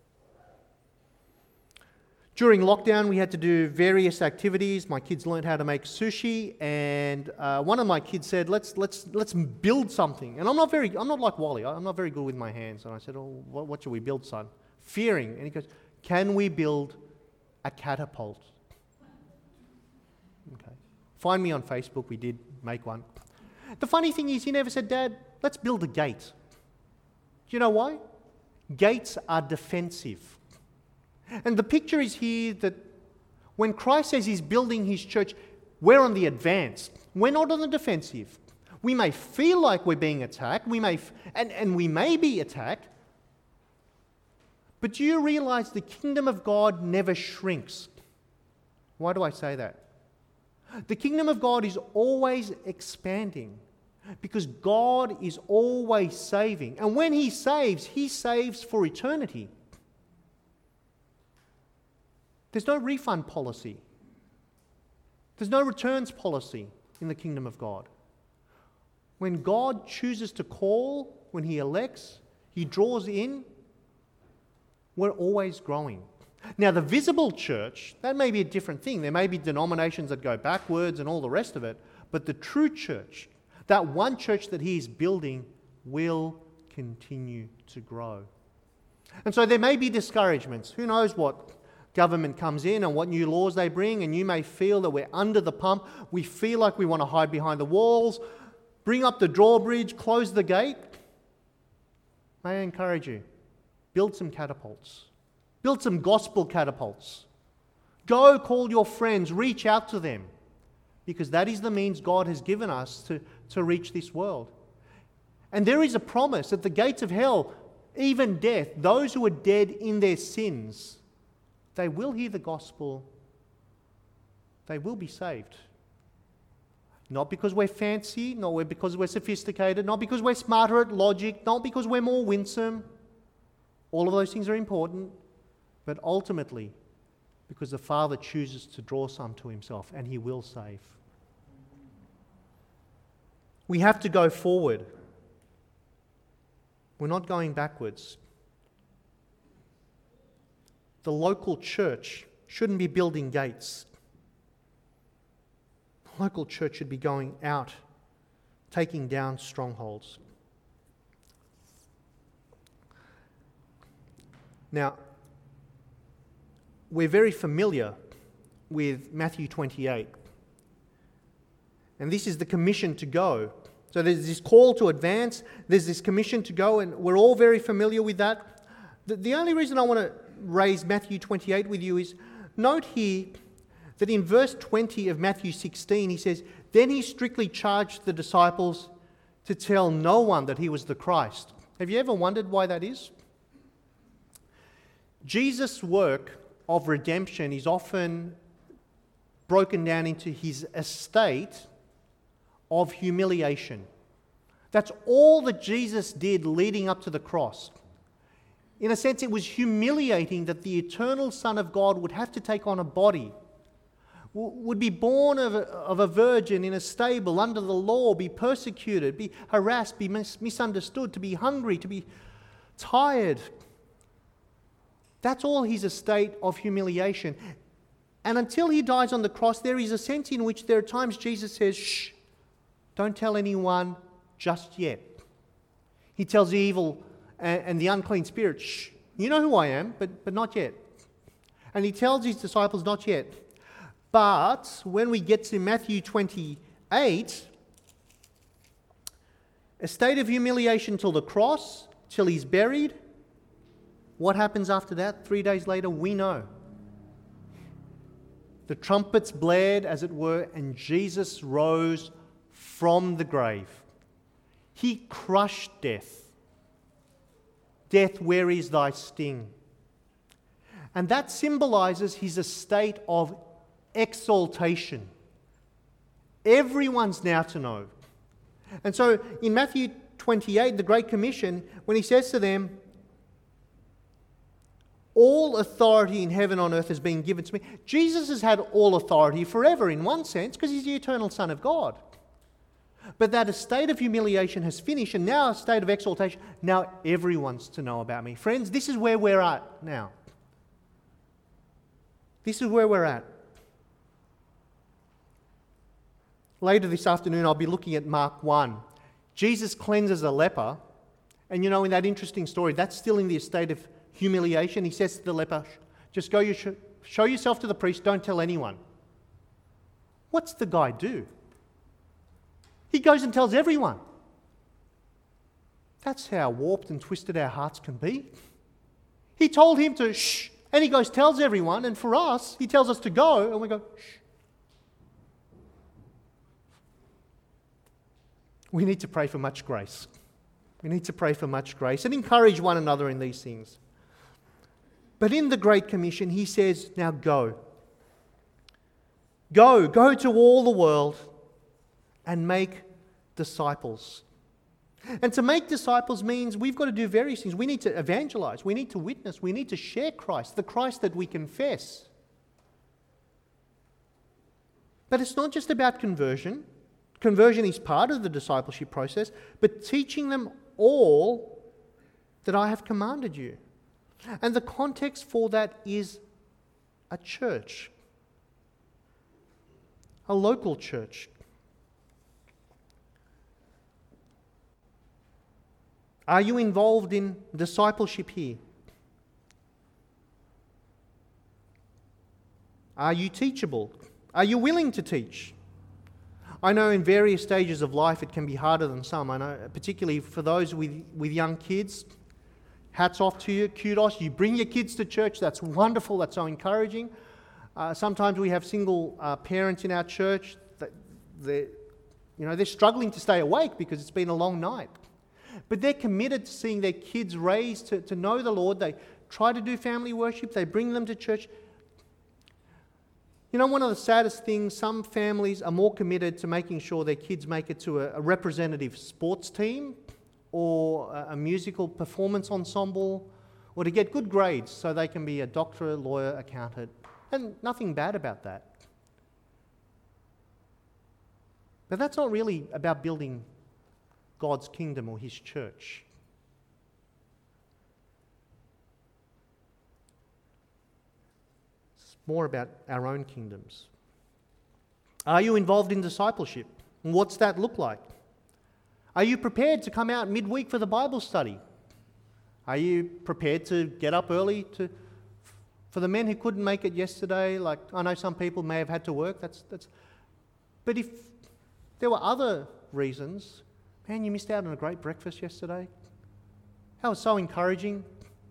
During lockdown, we had to do various activities. My kids learned how to make sushi, and one of my kids said, "Let's build something." And I'm not like Wally. I'm not very good with my hands. And I said, "Oh, what should we build, son?" Fearing, and he goes, "Can we build a catapult?" Okay. Find me on Facebook. We did make one. The funny thing is, he never said, "Dad, let's build a gate." Do you know why? Gates are defensive. And the picture is here that when Christ says he's building his church, we're on the advance. We're not on the defensive. We may feel like we're being attacked, we may be attacked, but do you realize the kingdom of God never shrinks? Why do I say that? The kingdom of God is always expanding because God is always saving. And when he saves for eternity. There's no refund policy. There's no returns policy in the kingdom of God. When God chooses to call, when he elects, he draws in, we're always growing. Now, the visible church, that may be a different thing. There may be denominations that go backwards and all the rest of it, but the true church, that one church that he is building, will continue to grow. And so there may be discouragements. Who knows what government comes in and what new laws they bring, and you may feel that we're under the pump. We feel like we want to hide behind the walls, bring up the drawbridge, close the gate. May I encourage you, build some catapults. Build some gospel catapults. Go call your friends, reach out to them, because that is the means God has given us to reach this world. And there is a promise at the gates of hell, even death, those who are dead in their sins, they will hear the gospel. They will be saved. Not because we're fancy, not because we're sophisticated, not because we're smarter at logic, not because we're more winsome. All of those things are important, but ultimately because the Father chooses to draw some to himself, and he will save. We have to go forward. We're not going backwards. The local church shouldn't be building gates. The local church should be going out, taking down strongholds. Now, we're very familiar with Matthew 28. And this is the commission to go. So there's this call to advance, there's this commission to go, and we're all very familiar with that. The only reason I want to raise Matthew 28 with you is, note here that in verse 20 of Matthew 16, he says, "Then he strictly charged the disciples to tell no one that he was the Christ." Have you ever wondered why that is? Jesus' work of redemption is often broken down into his estate of humiliation. That's all that Jesus did leading up to the cross. In a sense, it was humiliating that the eternal Son of God would have to take on a body, would be born of a virgin in a stable under the law, be persecuted, be harassed, be misunderstood, to be hungry, to be tired. That's all his estate of humiliation. And until he dies on the cross, there is a sense in which there are times Jesus says, "Shh, don't tell anyone just yet." He tells the evil and the unclean spirit, "Shh, you know who I am, but not yet." And he tells his disciples, "Not yet." But when we get to Matthew 28, a state of humiliation till the cross, till he's buried. What happens after that? 3 days later, we know. The trumpets blared, as it were, and Jesus rose from the grave. He crushed death. "Death, where is thy sting?" And that symbolizes his estate of exaltation. Everyone's now to know. And so in Matthew 28, the Great Commission, when he says to them, "All authority in heaven and on earth has been given to me." Jesus has had all authority forever in one sense, because he's the eternal Son of God. But that estate of humiliation has finished, and now a state of exaltation. Now everyone's to know about me. Friends, this is where we're at now. This is where we're at. Later this afternoon, I'll be looking at Mark 1. Jesus cleanses a leper, and in that interesting story, that's still in the estate of humiliation. He says to the leper, just go, show yourself to the priest, don't tell anyone. What's the guy do? He goes and tells everyone. That's how warped and twisted our hearts can be. He told him to shh, and he goes, tells everyone, and for us, he tells us to go, and we go, shh. We need to pray for much grace. We need to pray for much grace and encourage one another in these things. But in the Great Commission, he says, now go. Go to all the world and make disciples. And to make disciples means we've got to do various things. We need to evangelize. We need to witness. We need to share Christ, the Christ that we confess. But it's not just about conversion. Conversion is part of the discipleship process, but teaching them all that I have commanded you. And the context for that is a church, a local church. Are you involved in discipleship here? Are you teachable? Are you willing to teach? I know in various stages of life it can be harder than some. I know particularly for those with young kids, hats off to you, kudos. You bring your kids to church, that's wonderful, that's so encouraging. Sometimes we have single parents in our church that they're struggling to stay awake because it's been a long night. But they're committed to seeing their kids raised to know the Lord. They try to do family worship, they bring them to church. One of the saddest things, some families are more committed to making sure their kids make it to a representative sports team or a musical performance ensemble or to get good grades so they can be a doctor, lawyer, accountant. And nothing bad about that. But that's not really about building God's kingdom or His church. More about our own kingdoms. Are you involved in discipleship? And what's that look like? Are you prepared to come out midweek for the Bible study? Are you prepared to get up early for the men who couldn't make it yesterday? Like I know some people may have had to work. But if there were other reasons, man, you missed out on a great breakfast yesterday. That was so encouraging.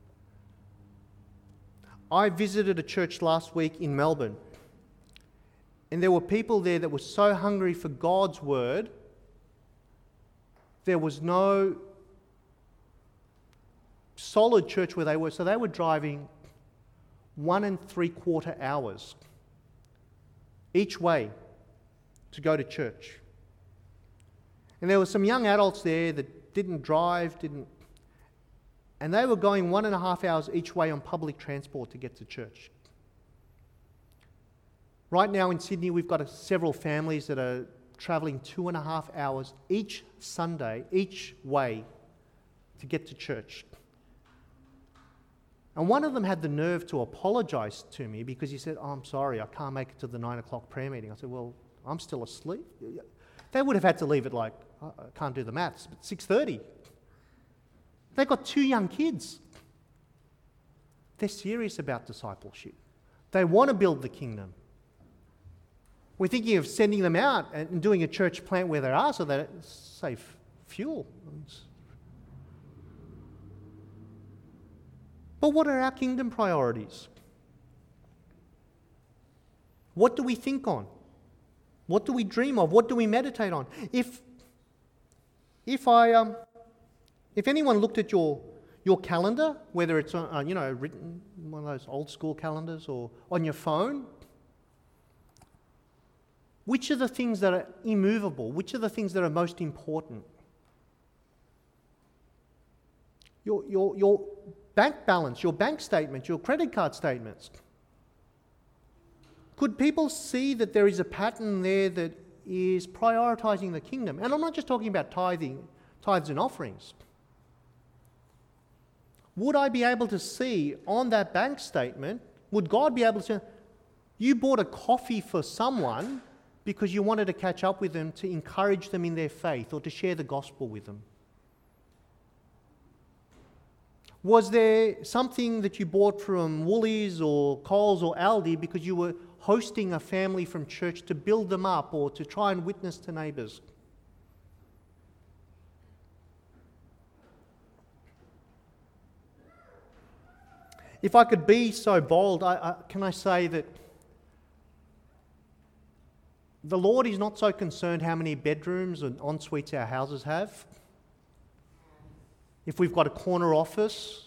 I visited a church last week in Melbourne, and there were people there that were so hungry for God's word, there was no solid church where they were, so they were driving 1 3/4 hours each way to go to church. And there were some young adults there that didn't drive, and they were going 1.5 hours each way on public transport to get to church. Right now in Sydney, we've got several families that are travelling 2.5 hours each Sunday, each way, to get to church. And one of them had the nerve to apologise to me because he said, "Oh, I'm sorry, I can't make it to the 9 o'clock prayer meeting." I said, "Well, I'm still asleep." They would have had to leave at I can't do the maths, but 6:30. They've got 2 young kids. They're serious about discipleship. They want to build the kingdom. We're thinking of sending them out and doing a church plant where they are so that it save fuel. But what are our kingdom priorities? What do we think on? What do we dream of? What do we meditate on? If anyone looked at your calendar, whether it's written one of those old school calendars or on your phone, which are the things that are immovable? Which are the things that are most important? Your bank balance, your bank statement, your credit card statements. Could people see that there is a pattern there that is prioritizing the kingdom. And I'm not just talking about tithes and offerings. Would I be able to see on that bank statement, would God be able to say, you bought a coffee for someone because you wanted to catch up with them, to encourage them in their faith or to share the gospel with them? Was there something that you bought from Woolies or Coles or Aldi because you were hosting a family from church to build them up or to try and witness to neighbours? If I could be so bold, can I say that the Lord is not so concerned how many bedrooms and en suites our houses have. If we've got a corner office,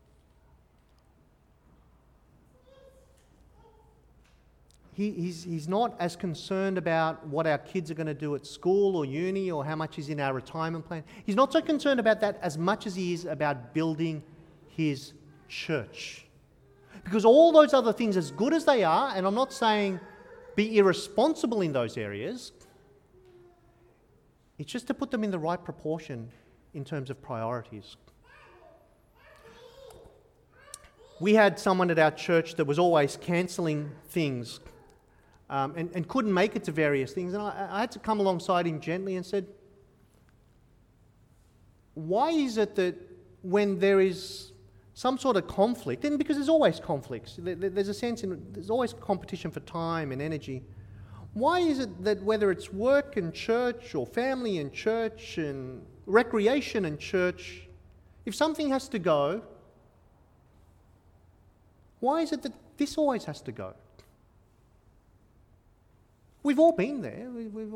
He's not as concerned about what our kids are going to do at school or uni or how much is in our retirement plan. He's not so concerned about that as much as he is about building his church. Because all those other things, as good as they are, and I'm not saying be irresponsible in those areas, it's just to put them in the right proportion in terms of priorities. We had someone at our church that was always cancelling things and couldn't make it to various things. And I had to come alongside him gently and said, why is it that when there is some sort of conflict, and because there's always conflicts, there's a sense there's always competition for time and energy, why is it that whether it's work and church or family and church and recreation and church, if something has to go, why is it that this always has to go? We've all been there.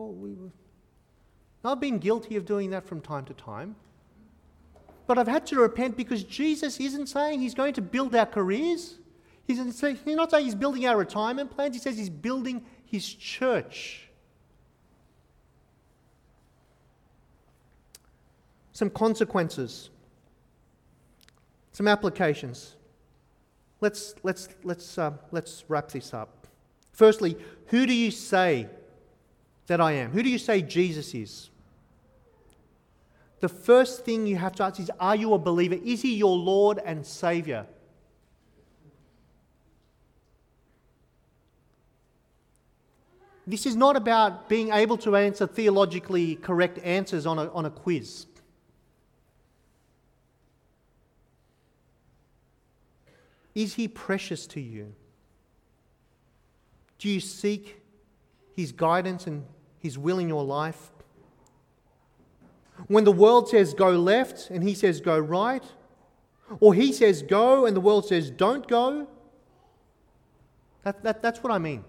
I've been guilty of doing that from time to time. But I've had to repent because Jesus isn't saying he's going to build our careers. He's not saying he's building our retirement plans. He says he's building his church. Some consequences. Some applications. Let's wrap this up. Firstly, who do you say that I am? Who do you say Jesus is? The first thing you have to ask is, are you a believer? Is he your Lord and Saviour? This is not about being able to answer theologically correct answers on a quiz. Is he precious to you? Do you seek his guidance and his will in your life? When the world says go left and he says go right, or he says go and the world says don't go, that's what I mean.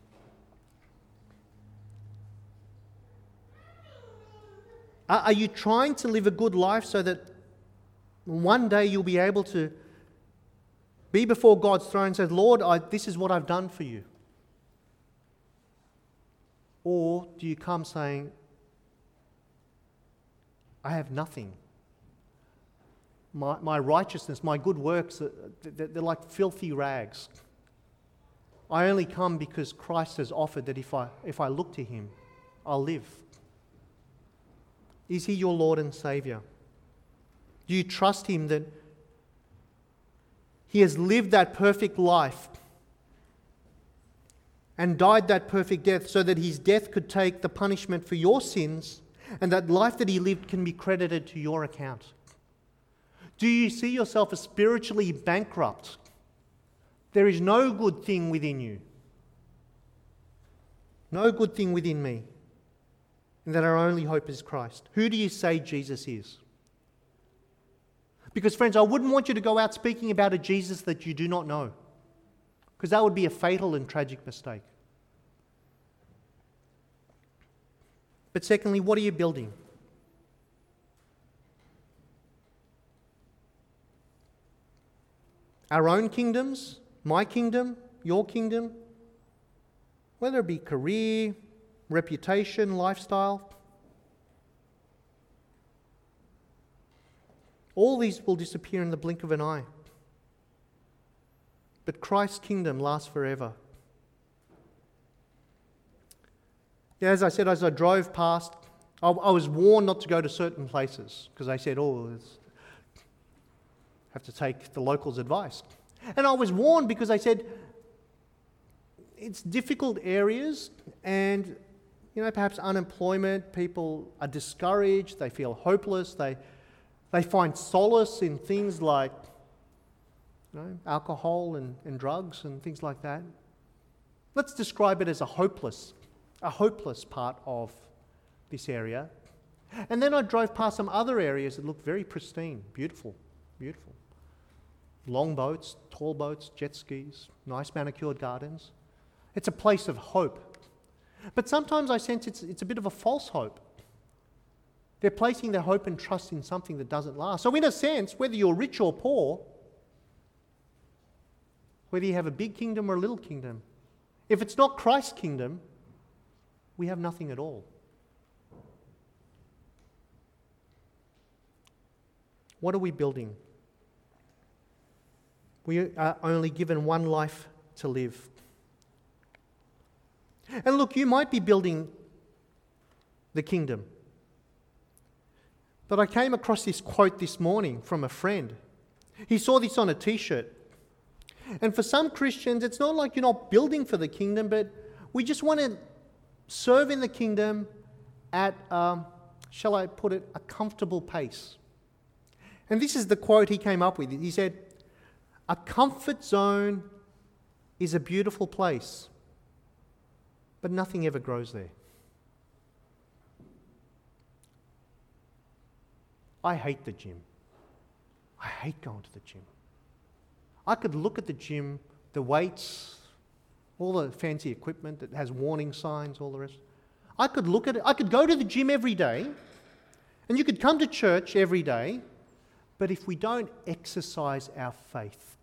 Are you trying to live a good life so that one day you'll be able to be before God's throne and say, Lord, this is what I've done for you? Or do you come saying, I have nothing. My righteousness, my good works, they're like filthy rags. I only come because Christ has offered that if I look to him, I'll live. Is he your Lord and Saviour? Do you trust him that he has lived that perfect life and died that perfect death so that his death could take the punishment for your sins, and that life that he lived can be credited to your account? Do you see yourself as spiritually bankrupt? There is no good thing within you, no good thing within me, and that our only hope is Christ. Who do you say Jesus is? Because friends, I wouldn't want you to go out speaking about a Jesus that you do not know, because that would be a fatal and tragic mistake. But secondly, what are you building? Our own kingdoms, my kingdom, your kingdom, whether it be career, reputation, lifestyle, all these will disappear in the blink of an eye. But Christ's kingdom lasts forever. Yeah, as I said, as I drove past, I was warned not to go to certain places because they said, have to take the locals' advice. And I was warned because they said it's difficult areas and, perhaps unemployment, people are discouraged, they feel hopeless, they find solace in things like alcohol and drugs and things like that. Let's describe it as a hopeless part of this area. And then I drove past some other areas that looked very pristine, beautiful. Long boats, tall boats, jet skis, nice manicured gardens. It's a place of hope. But sometimes I sense it's a bit of a false hope. They're placing their hope and trust in something that doesn't last. So in a sense, whether you're rich or poor, whether you have a big kingdom or a little kingdom, if it's not Christ's kingdom, we have nothing at all. What are we building? We are only given one life to live. And look, you might be building the kingdom. But I came across this quote this morning from a friend. He saw this on a t-shirt. And for some Christians, it's not like you're not building for the kingdom, but we just want to serve in the kingdom at, shall I put it, a comfortable pace. And this is the quote he came up with. He said, "A comfort zone is a beautiful place, but nothing ever grows there." I hate the gym. I hate going to the gym. I could look at the gym, the weights, all the fancy equipment that has warning signs, all the rest. I could look at it. I could go to the gym every day, and you could come to church every day, but if we don't exercise our faith,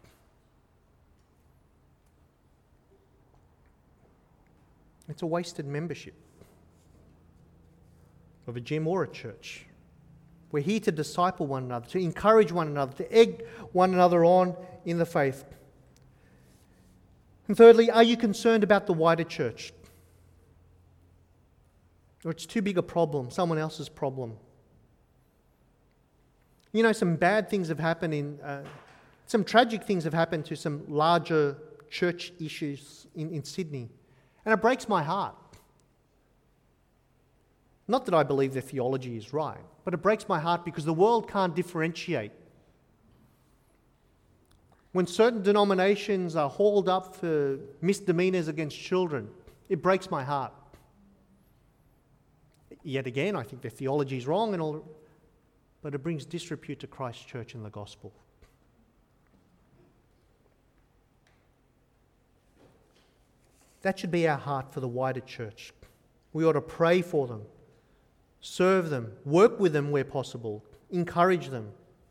it's a wasted membership of a gym or a church. We're here to disciple one another, to encourage one another, to egg one another on in the faith. And thirdly, are you concerned about the wider church? Or it's too big a problem, someone else's problem? Some bad things have happened some tragic things have happened to some larger church issues in Sydney. And it breaks my heart. Not that I believe their theology is right, but it breaks my heart because the world can't differentiate. When certain denominations are hauled up for misdemeanors against children, it breaks my heart. Yet again, I think their theology is wrong and all, but it brings disrepute to Christ's church and the gospel. That should be our heart for the wider church. We ought to pray for them, serve them, work with them where possible, encourage them.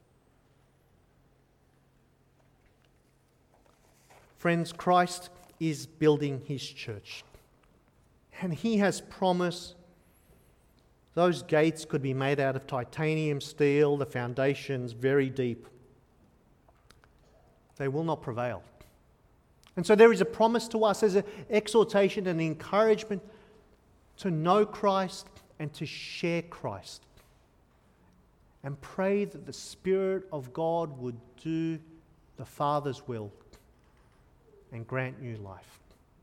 Friends, Christ is building his church. And he has promised those gates could be made out of titanium steel, the foundations very deep. They will not prevail. And so there is a promise to us as an exhortation and encouragement to know Christ and to share Christ. And pray that the Spirit of God would do the Father's will and grant new life.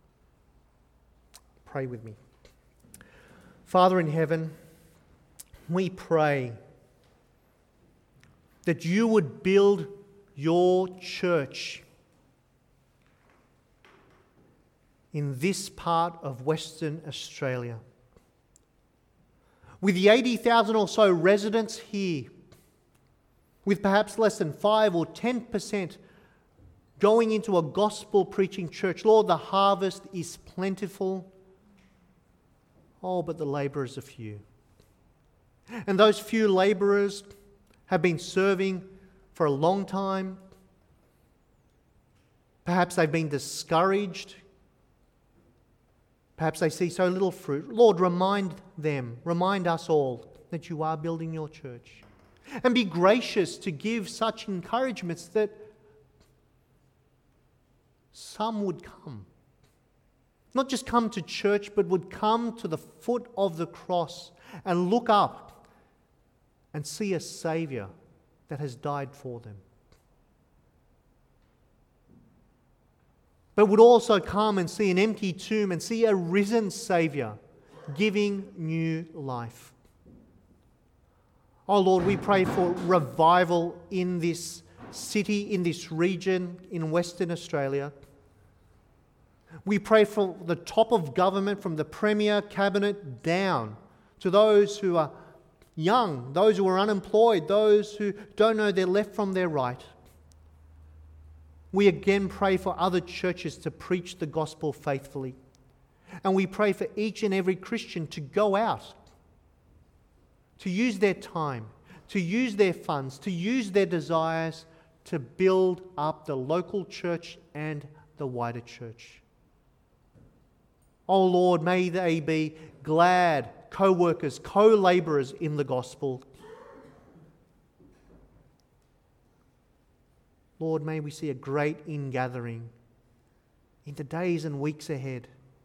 Pray with me. Father in heaven, we pray that you would build your church in this part of Western Australia. With the 80,000 or so residents here, with perhaps less than 5 or 10% going into a gospel-preaching church, Lord, the harvest is plentiful. Oh, but the labourers are few. And those few labourers have been serving for a long time. Perhaps they've been discouraged. Perhaps they see so little fruit. Lord, remind them, remind us all that you are building your church. And be gracious to give such encouragements that some would come. Not just come to church, but would come to the foot of the cross and look up and see a Saviour that has died for them. But would also come and see an empty tomb and see a risen Saviour giving new life. Oh Lord, we pray for revival in this city, in this region, in Western Australia. We pray for the top of government, from the Premier, Cabinet, down to those who are young, those who are unemployed, those who don't know their left from their right. We again pray for other churches to preach the gospel faithfully. And we pray for each and every Christian to go out, to use their time, to use their funds, to use their desires to build up the local church and the wider church. Oh Lord, may they be glad co-workers, co-labourers in the gospel. Lord, may we see a great ingathering in the days and weeks ahead.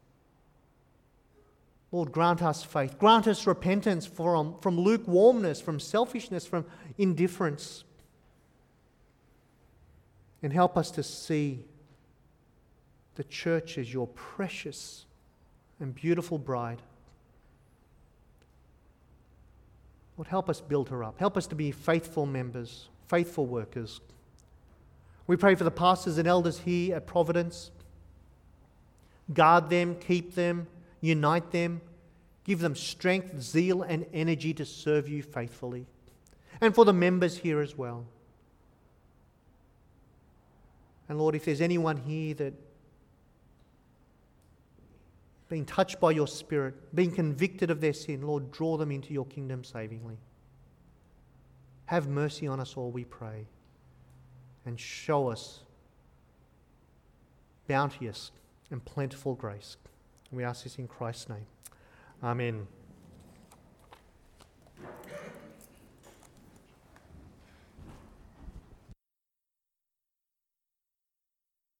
Lord, grant us faith. Grant us repentance from lukewarmness, from selfishness, from indifference. And help us to see the church as your precious and beautiful bride. Lord, help us build her up. Help us to be faithful members, faithful workers. We pray for the pastors and elders here at Providence. Guard them, keep them, unite them. Give them strength, zeal, and energy to serve you faithfully. And for the members here as well. And Lord, if there's anyone here that being touched by your Spirit, being convicted of their sin, Lord, draw them into your kingdom savingly. Have mercy on us all, we pray, and show us bounteous and plentiful grace. We ask this in Christ's name. Amen.